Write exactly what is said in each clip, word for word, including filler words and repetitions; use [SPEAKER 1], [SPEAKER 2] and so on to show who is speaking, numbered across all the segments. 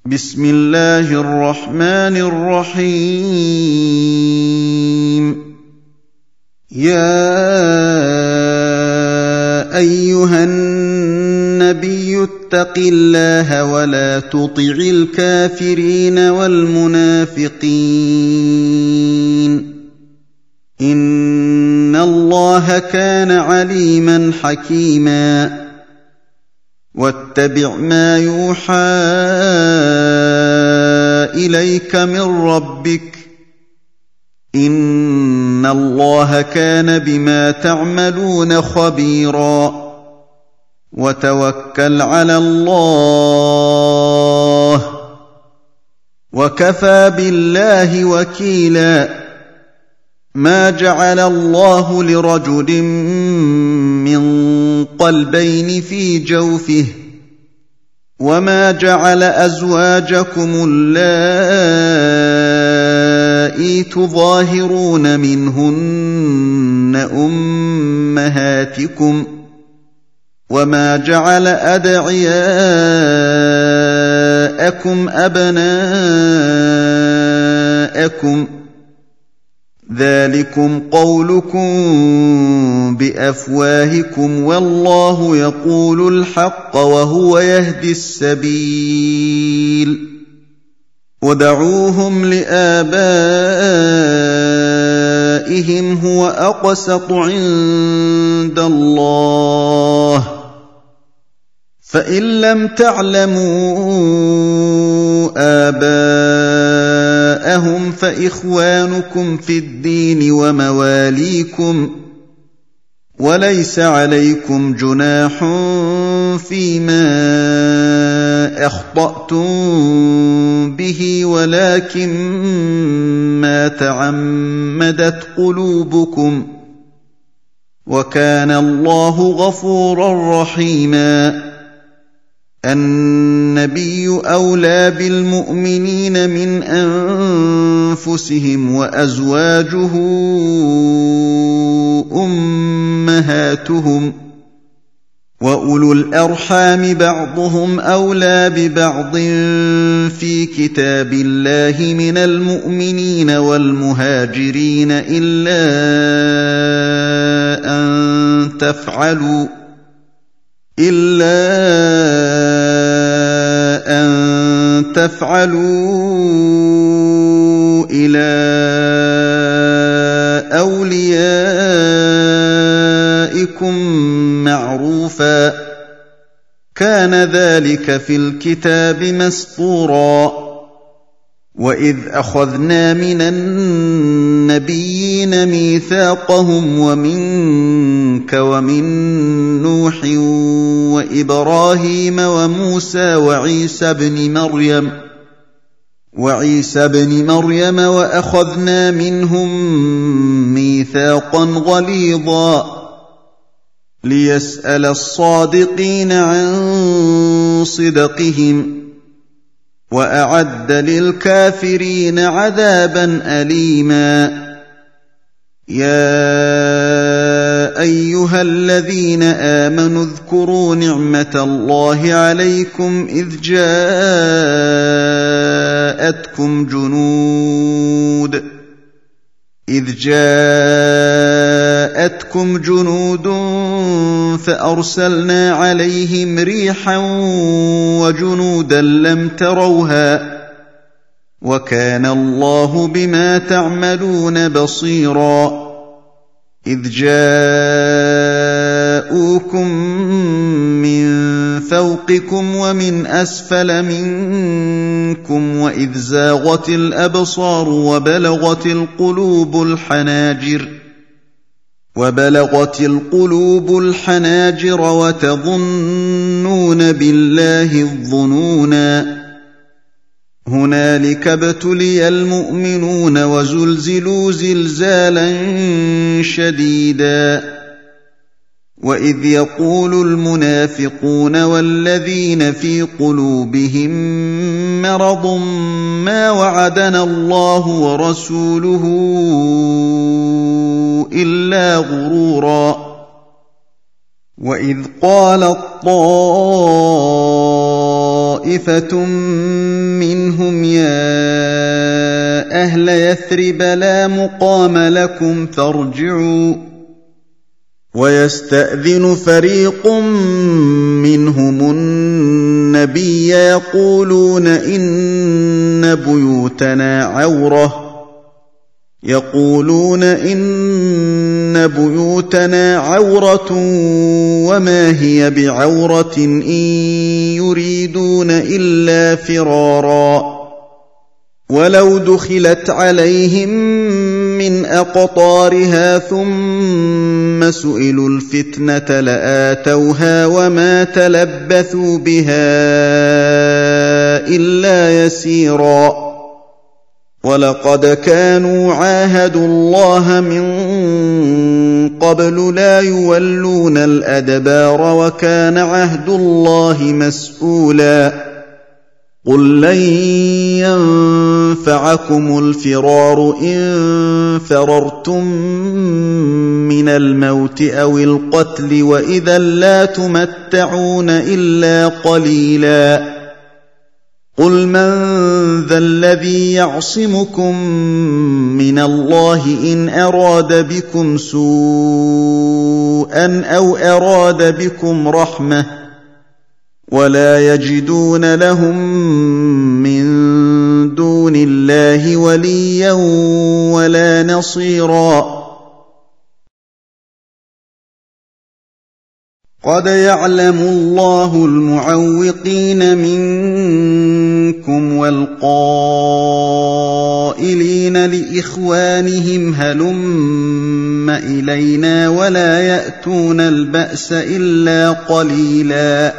[SPEAKER 1] بسم الله الرحمن الرحيم يا أيها النبي اتق الله ولا تطع الكافرين والمنافقين إن الله كان عليما حكيما واتبع ما يوحى إليك من ربك إن الله كان بما تعملون خبيرا وتوكل على الله وكفى بالله وكيلا ما جعل الله لرجل من قلبين في جوفه وما جعل أزواجكم اللائي تظاهرون منهن أمهاتكم وما جعل أدعياءكم أبناءكم ذلكم قولكم بأفواهكم والله يقول الحق وهو يهدي السبيل ودعوهم لآبائهم هو أقسط عند الله فإن لم تعلموا آباءهم فإخوانكم في الدين ومواليكم وليس عليكم جناح فيما أخطأتم به ولكن ما تعمدت قلوبكم وكان الله غفورا رحيما النبي أولى بالمؤمنين من أنفسهم وأزواجه أمهاتهم وأولو الأرحام بعضهم أولى ببعض في كتاب الله من المؤمنين والمهاجرين إلا أن تفعلوا إلا أن تفعلوا إلى أوليائكم معروفا كان ذلك في الكتاب مسطورا وإذ أخذنا من النبيين ميثاقهم ومنك ومن نوح وإبراهيم وموسى وعيسى بن مريم وعيسى بن مريم وأخذنا منهم ميثاقا غليظا ليسأل الصادقين عن صدقهم وأعد للكافرين عذابا أليما يا أيها الذين آمنوا اذكروا نعمة الله عليكم إذ جاءتكم جنود إذ جاءتكم جنود فأرسلنا عليهم ريحا وجنودا لم تروها وكان الله بما تعملون بصيرا إذ جاءوكم من فوقكم ومن أسفل منكم وإذ زاغت الأبصار وبلغت القلوب الحناجر وبلغت القلوب الحناجر وتظنون بالله الظنونا هنالك ابتلي المؤمنون وزلزلوا زلزالا شديدا وإذ يقول المنافقون والذين في قلوبهم مرض ما وعدنا الله ورسوله إلا غرورا وإذ قالت طائفة منهم يا أهل يثرب لا مقام لكم فارجعوا ويستأذن فريق منهم النبي يقولون إن بيوتنا عورة يقولون إن بيوتنا عورة وما هي بعورة إن يريدون إلا فرارا ولو دخلت عليهم من أقطارها ثم سئلوا الفتنة لآتوها وما تلبثوا بها إلا يسيرا ولقد كانوا عاهدوا الله من قبل لا يولون الأدبار وكان عهد الله مسؤولا قل لن ينفعكم الفرار إن فررتم من الموت أو القتل وإذا لا تمتعون إلا قليلا قل من ذا الذي يعصمكم من الله إن أراد بكم سوءا أو أراد بكم رحمة ولا يجدون لهم من دون الله وليا ولا نصيرا قد يعلم الله المعوقين منكم والقائلين لإخوانهم هلم إلينا ولا يأتون البأس إلا قليلا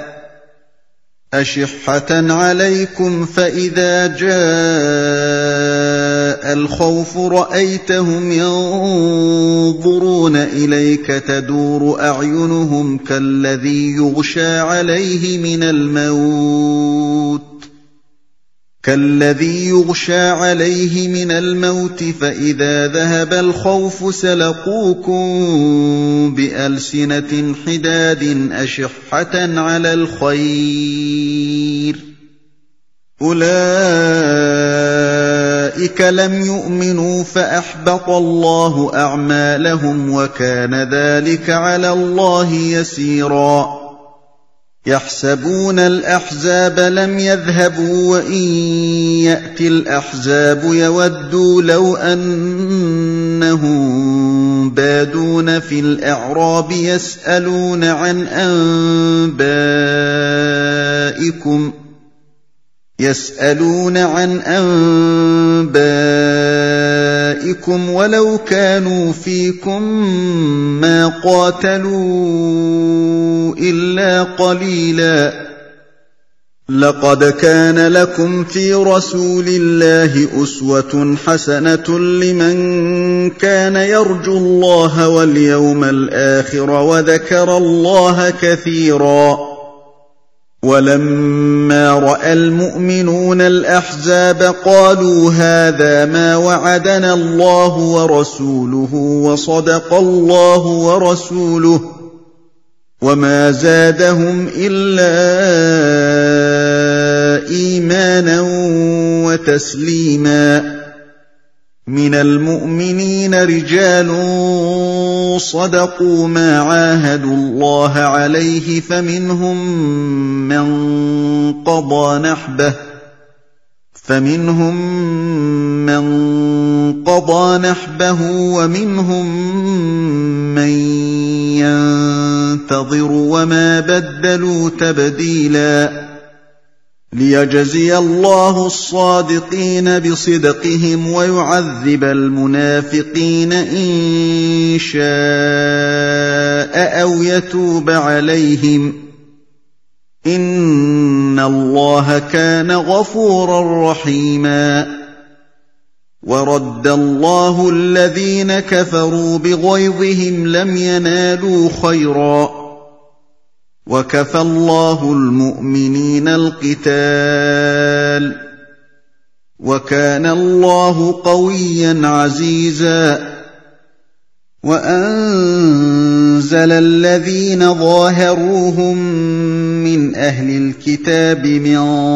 [SPEAKER 1] أشحة عليكم فإذا جاء الخوف رأيتهم ينظرون إليك تدور أعينهم كالذي يغشى عليه من الموت كالذي يغشى عليه من الموت فإذا ذهب الخوف سلقوكم بألسنة حداد أشحة على الخير أولئك لم يؤمنوا فأحبط الله أعمالهم وكان ذلك على الله يسيرا يحسبون الأحزاب لم يذهبوا وإن يأتي الأحزاب يودوا لو أنهم بادون في الأعراب يسألون عن أنبائكم يسألون عن أنبائكم ولو كانوا فيكم ما قاتلوا إلا قليلا لقد كان لكم في رسول الله أسوة حسنة لمن كان يرجو الله واليوم الآخر وذكر الله كثيرا ولما رأى المؤمنون الأحزاب قالوا هذا ما وعدنا الله ورسوله وصدق الله ورسوله وما زادهم إلا إيمانا وتسليما من المؤمنين رجال صدقوا ما عاهدوا الله عليه فمنهم من قضى نحبه فمنهم من قضى نحبه ومنهم من ينتظر وما بدلوا تبديلا ليجزي الله الصادقين بصدقهم ويعذب المنافقين إن شاء أو يتوب عليهم إن الله كان غفورا رحيما ورد الله الذين كفروا بغيظهم لم ينالوا خيرا وكفى الله المؤمنين القتال وكان الله قويا عزيزا وأنزل الذين ظاهروهم من أهل الكتاب من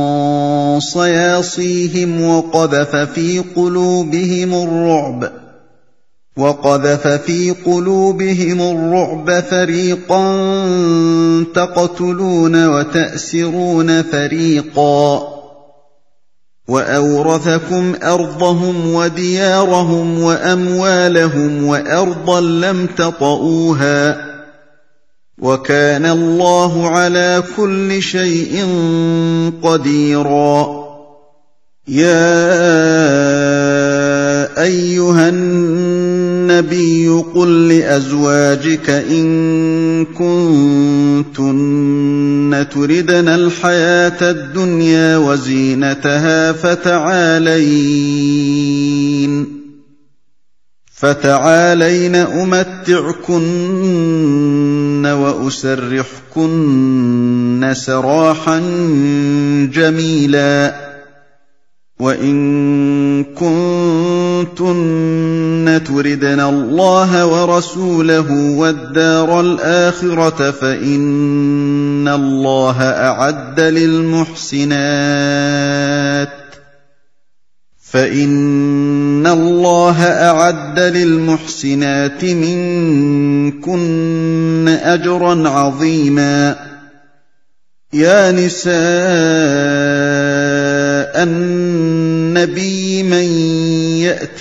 [SPEAKER 1] صياصيهم وقذف في قلوبهم الرعب وقذف في قلوبهم الرعب فريقا تقتلون وتأسرون فريقا وأورثكم أرضهم وديارهم وأموالهم وأرضا لم تطئوها وكان الله على كل شيء قديرا. يا أيها النبي قل لأزواجك إن كنتن تردن الحياة الدنيا وزينتها فتعالين فتعالين أمتعكن وأسرحكن سراحا جميلا. وإن كنتن تردن الله ورسوله والدار الآخرة فإن الله أعد للمحسنات فإن الله أعد للمحسنات منكن أجرا عظيما. يا نساء النبي من يأت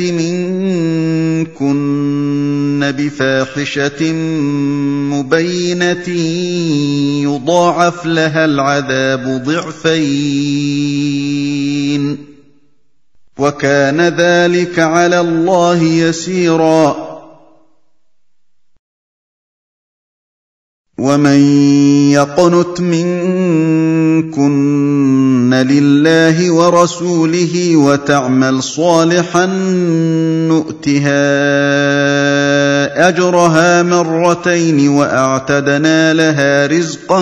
[SPEAKER 1] منكن بفاحشة مبينة يضاعف لها العذاب ضعفين وكان ذلك على الله يسيرا. ومن يقنت منكن لله ورسوله وتعمل صالحا نؤتها أجرها مرتين وأعتدنا لها رزقا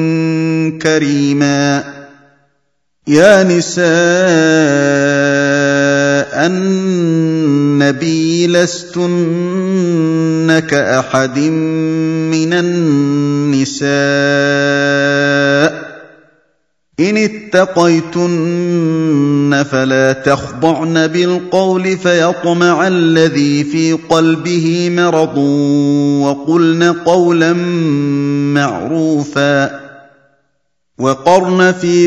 [SPEAKER 1] كريما. يا نساء النبي لستن كأحد من النساء إن اتقيتن فلا تخضعن بالقول فيطمع الذي في قلبه مرض وقلن قولا معروفا. وقرن في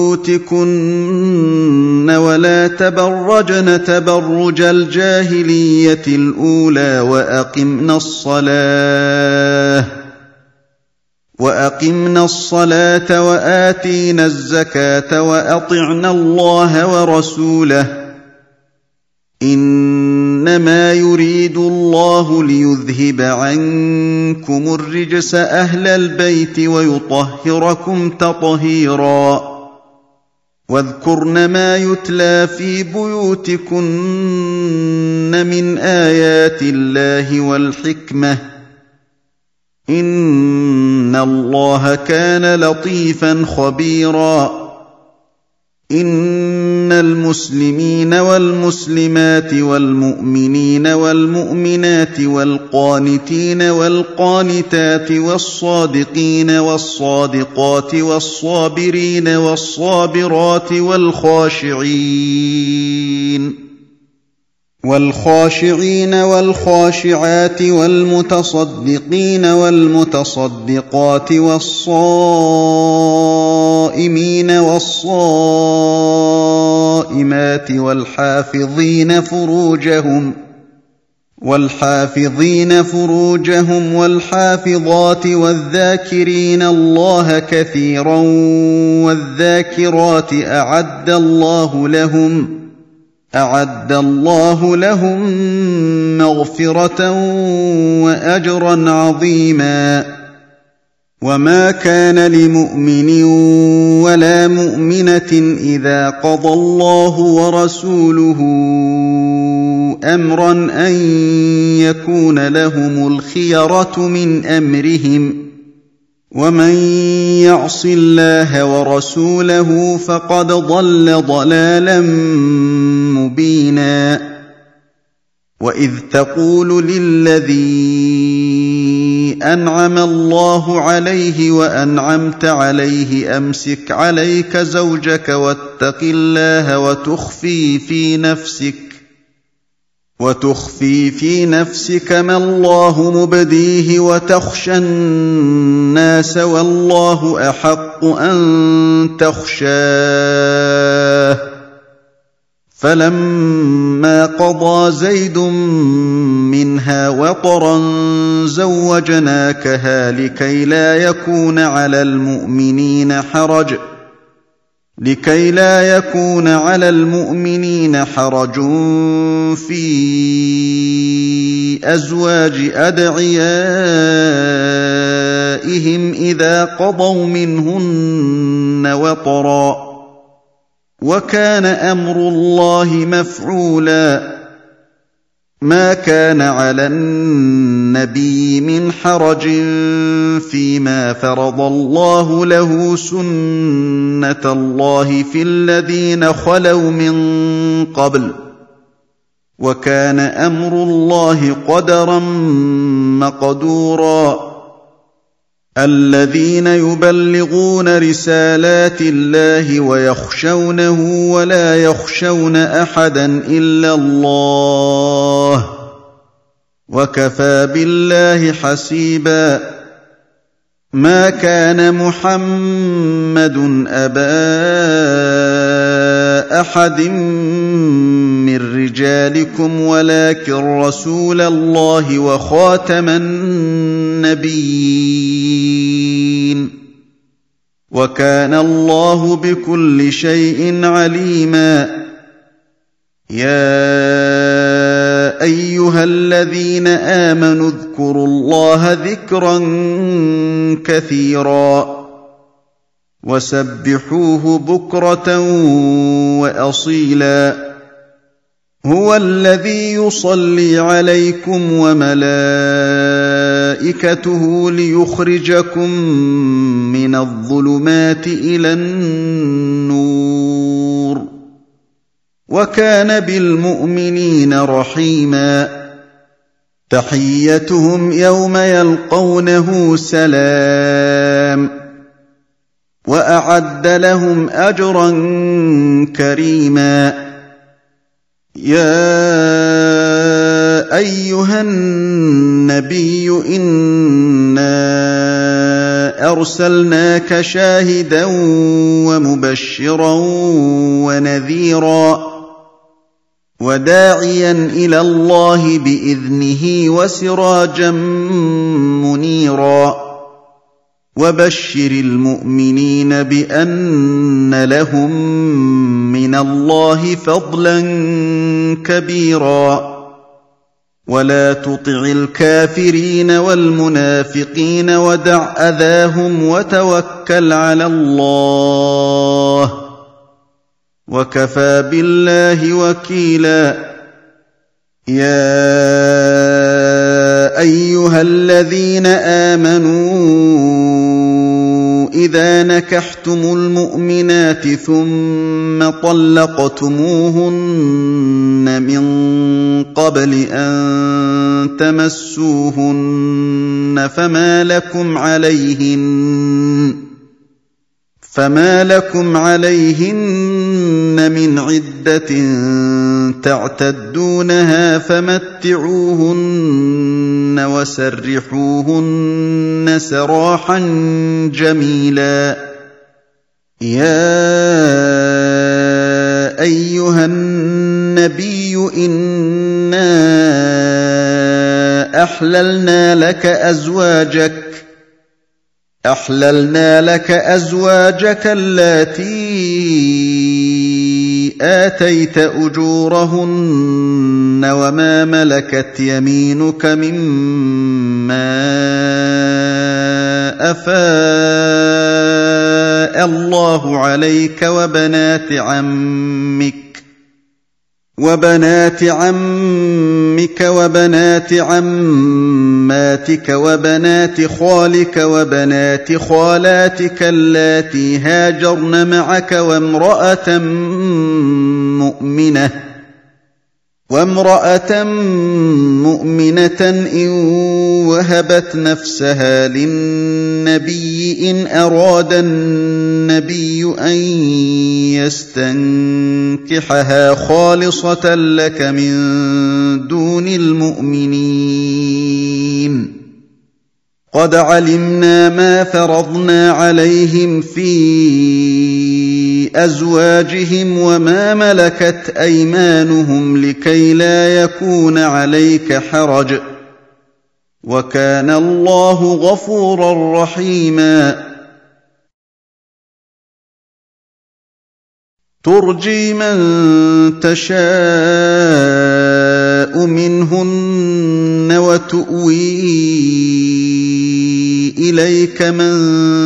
[SPEAKER 1] بيوتكن ولا تبرجن تبرج الجاهلية الأولى وأقمنا الصلاة وأقمنا الصلاة وآتينا الزكاة وأطعنا الله ورسوله إنما يريد الله ليذهب عنكم الرجس أهل البيت ويطهركم تطهيرا. واذكرن ما يتلى في بيوتكن من آيات الله والحكمة إن الله كان لطيفا خبيرا. إن المسلمين والمسلمات والمؤمنين والمؤمنات والقانتين والقانتات والصادقين والصادقات والصابرين والصابرات والخاشعين والخاشعين والخاشعات والمتصدقين والمتصدقات والصائمين والصائمات والحافظين فروجهم والحافظين فروجهم والحافظات والذاكرين الله كثيرا والذاكرات أعد الله لهم أعد الله لهم مغفرة وأجرا عظيما. وما كان لمؤمن ولا مؤمنة إذا قضى الله ورسوله أمرا أن يكون لهم الخيرة من أمرهم ومن يعص الله ورسوله فقد ضل ضلالا مبينا. وإذ تقول للذي أنعم الله عليه وأنعمت عليه أمسك عليك زوجك واتق الله وتخفي في نفسك وتخفي في نفسك ما الله مبديه وتخشى الناس والله أحق أن تخشاه فلما قضى زيد منها وطرا زوجناكها لكي لا يكون على المؤمنين حرج لكي لا يكون على المؤمنين حرج في أزواج أدعيائهم إذا قضوا منهن وطرا وكان أمر الله مفعولا ما كان على النبي من حرج فيما فرض الله له سنة الله في الذين خلوا من قبل وكان أمر الله قدرا مقدورا الذين يبلغون رسالات الله ويخشونه ولا يخشون أحدا إلا الله وكفى بالله حسيبا ما كان محمد أبا أحد من رجالكم ولكن رسول الله وخاتم النبيين وكان الله بكل شيء عليما يا أيها الذين آمنوا اذكروا الله ذكرا كثيرا وسبحوه بكرة وأصيلا هو الذي يصلي عليكم وملائكته ليخرجكم من الظلمات إلى النور وكان بالمؤمنين رحيما تحيتهم يوم يلقونه سلام وأعد لهم أجرا كريما يا أيها النبي إنا أرسلناك شاهدا ومبشرا ونذيرا وداعيا إلى الله بإذنه وسراجا منيرا وبشر المؤمنين بأن لهم من الله فضلا كبيرا ولا تطع الكافرين والمنافقين ودع أذاهم وتوكل على الله وكفى بالله وكيلا يا أيها الذين آمنوا إذا نكحتم المؤمنات ثم طلقتموهن من قبل أن تمسوهن فما لكم عليهن فما لكم عليهن من عدة تعتدونها فمتعوهن وسرحوهن سراحا جميلا يا أيها النبي إنا أحللنا لك أزواجك أحللنا لك أزواجك اللاتي آتيت أجورهن وما ملكت يمينك مما أفاء الله عليك وبنات عمك وبنات عمك وبنات عماتك وبنات خالك وبنات خالاتك اللاتي هاجرن معك وامرأة مؤمنة وامرأة مؤمنة إن وهبت نفسها للنبي إن أراد النبي أن يستنكحها خالصة لك من دون المؤمنين قد علمنا ما فرضنا عليهم في أزواجهم وما ملكت أيمانهم لكي لا يكون عليك حرج وكان الله غفورا رحيما ترجي من تشاء منهن وتؤوي إليك من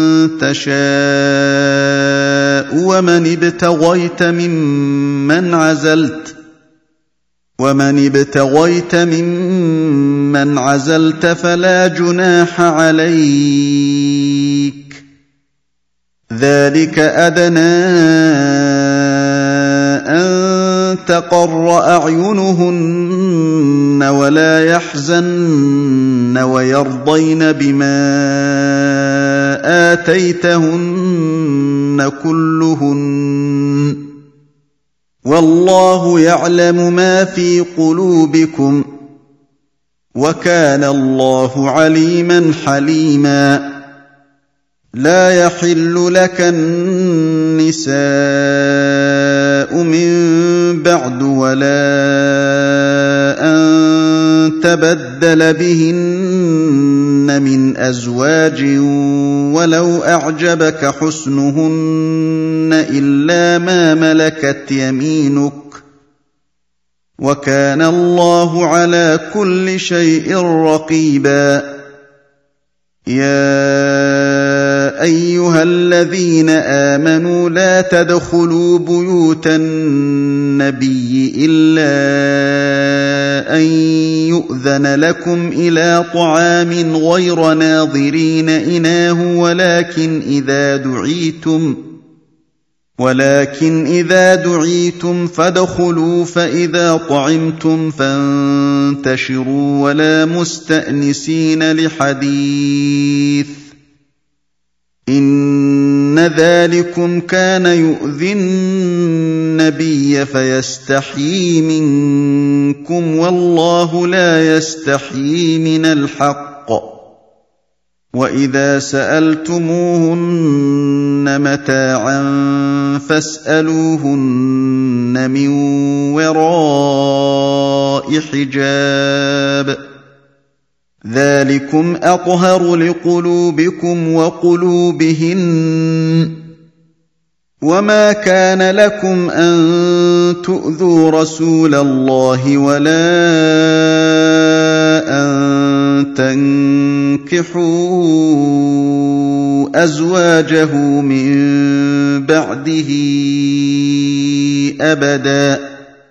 [SPEAKER 1] تشاء ومن ابتغيت ممن عزلت ومن ابتغيت ممن عزلت فلا جناح عليك ذلك أدنى أن تقر أعينهن ولا يحزن ويرضين بما آتيتهن كلهن والله يعلم ما في قلوبكم وكان الله عليما حليما لا يحل لك النساء من بعد ولا أن تبدل بهن من أزواج ولو أعجبك حسنهن إلا ما ملكت يمينك وكان الله على كل شيء رقيبا يا أيها الذين آمنوا لا تدخلوا بيوت النبي إلا أن يؤذن لكم إلى طعام غير ناظرين إناه ولكن إذا دعيتم ولكن إذا دعيتم فادخلوا فإذا طعمتم فانتشروا ولا مستأنسين لحديث إن ذلكم كان يؤذي النبي فيستحيي منكم والله لا يستحيي من الحق وإذا سألتموهن متاعا فاسألوهن من وراء حجاب ذلكم أطهر لقلوبكم وقلوبهن وما كان لكم أن تؤذوا رسول الله ولا أن تنكحوا أزواجه من بعده أبدا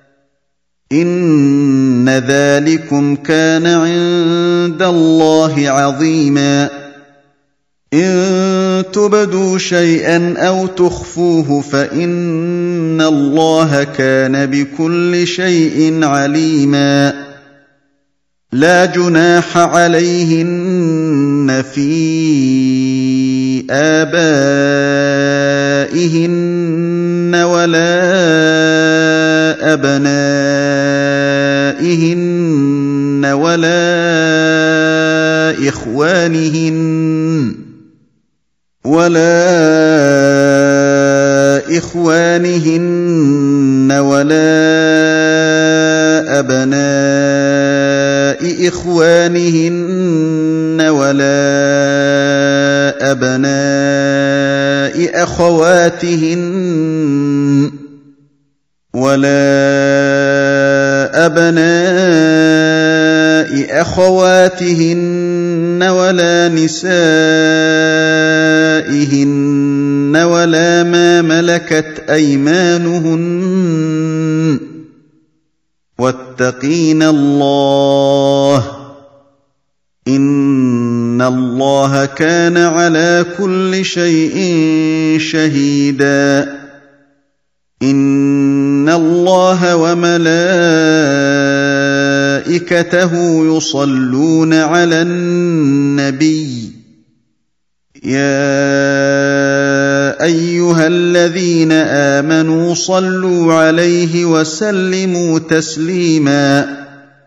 [SPEAKER 1] إن ذلكم كان عند الله عظيما إن تبدوا شيئا أو تخفوه فإن الله كان بكل شيء عليما لا جناح عليهن في آبائهن ولا أبنائهن ولا إخوانهن ولا إخوانهن ولا أبناء إخوانهن ولا أبناء أخواتهن ولا أبناء أخواتهن ولا نسائهن ولا ما ملكت أيمانهن واتقين الله إن الله كان على كل شيء شهيدا إن اللَّهَ وَمَلَائِكَتَهُ يُصَلُّونَ عَلَى النَّبِيِّ يَا أَيُّهَا الَّذِينَ آمَنُوا صَلُّوا عَلَيْهِ وَسَلِّمُوا تَسْلِيمًا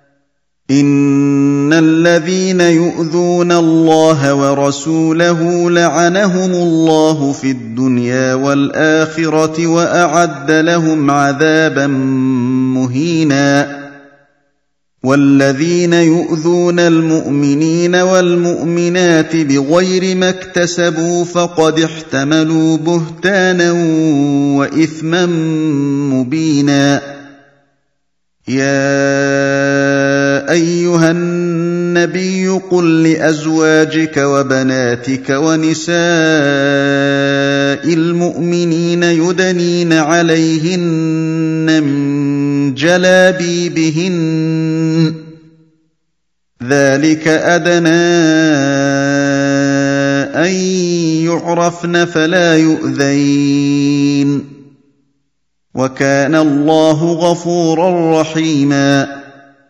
[SPEAKER 1] إِنَّ الَّذِينَ يُؤْذُونَ اللَّهَ وَرَسُولَهُ لَعَنَهُمُ اللَّهُ فِي الدُّنْيَا وَالْآخِرَةِ وَأَعَدَّ لَهُمْ عَذَابًا مُّهِينًا وَالَّذِينَ يُؤْذُونَ الْمُؤْمِنِينَ وَالْمُؤْمِنَاتِ بِغَيْرِ ما اكْتَسَبُوا فَقَدِ احْتَمَلُوا بُهْتَانًا وَإِثْمًا مُّبِينًا يَا أَيُّهَا النَّبِيُّ قُل لِّأَزْوَاجِكَ وَبَنَاتِكَ وَنِسَاءِ الْمُؤْمِنِينَ يُدْنِينَ عَلَيْهِنَّ مِن جَلَابِيبِهِنَّ ذَلِكَ أَدْنَىٰ أَن يُعْرَفْنَ فَلَا يُؤْذَيْنَ وَكَانَ اللَّهُ غَفُورًا رَّحِيمًا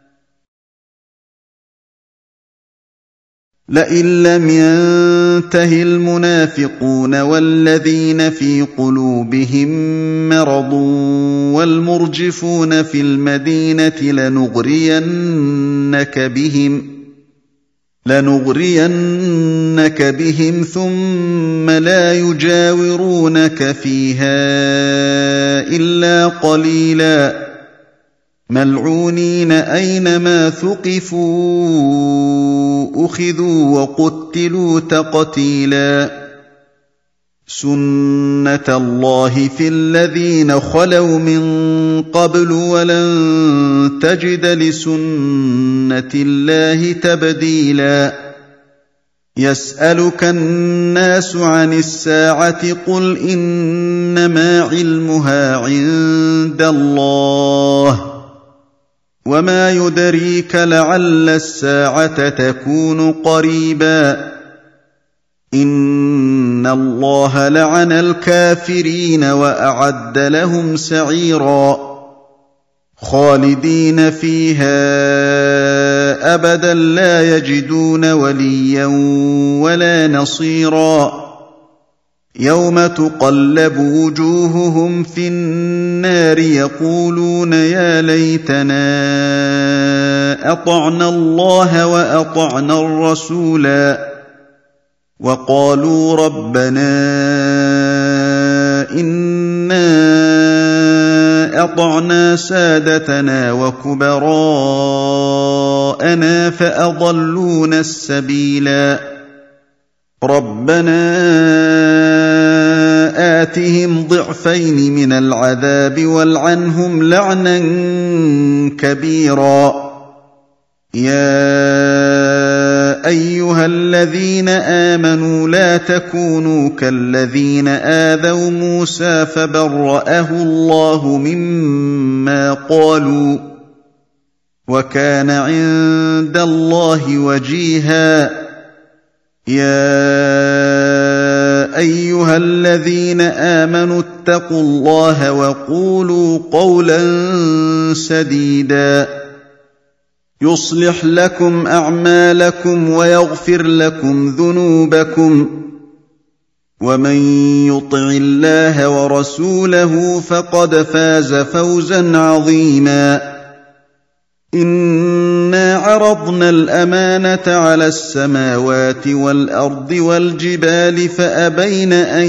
[SPEAKER 1] لئن لم ينته المنافقون والذين في قلوبهم مرض والمرجفون في المدينة لنغرينك بهم لنغرينك بهم ثم لا يجاورونك فيها إلا قليلا ملعونين أينما ثقفوا أخذوا وقتلوا تقتيلا سنة الله في الذين خلوا من قبل ولن تجد لسنة الله تبديلا يسألك الناس عن الساعة قل إنما علمها عند الله وما يدريك لعل الساعة تكون قريبا إن الله لعن الكافرين وأعد لهم سعيرا خالدين فيها أبدا لا يجدون وليا ولا نصيرا يوم تقلب وجوههم في النار يقولون يا ليتنا أطعنا الله وأطعنا الرسولا وقالوا ربنا إنا أطعنا سادتنا وكبراءنا فأضلونا السبيلا ربنا آتهم ضعفين من العذاب والعنهم لعنا كبيرا يا أيها الذين آمنوا لا تكونوا كالذين آذوا موسى فبرأه الله مما قالوا وكان عند الله وجيها يا أيها الذين آمنوا اتقوا الله وقولوا قولا سديدا يصلح لكم أعمالكم ويغفر لكم ذنوبكم ومن يطع الله ورسوله فقد فاز فوزا عظيما إنا عرضنا الأمانة على السماوات والأرض والجبال فأبين أن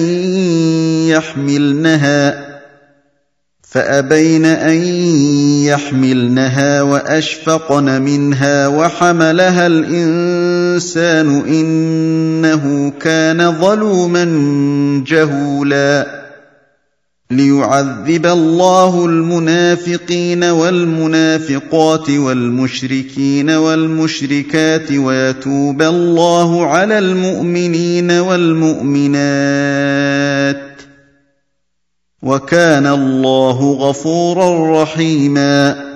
[SPEAKER 1] يحملنها فأبين أن يحملنها وأشفقن منها وحملها الإنسان إنه كان ظلوما جهولا ليعذب الله المنافقين والمنافقات والمشركين والمشركات ويتوب الله على المؤمنين والمؤمنات وكان الله غفورا رحيما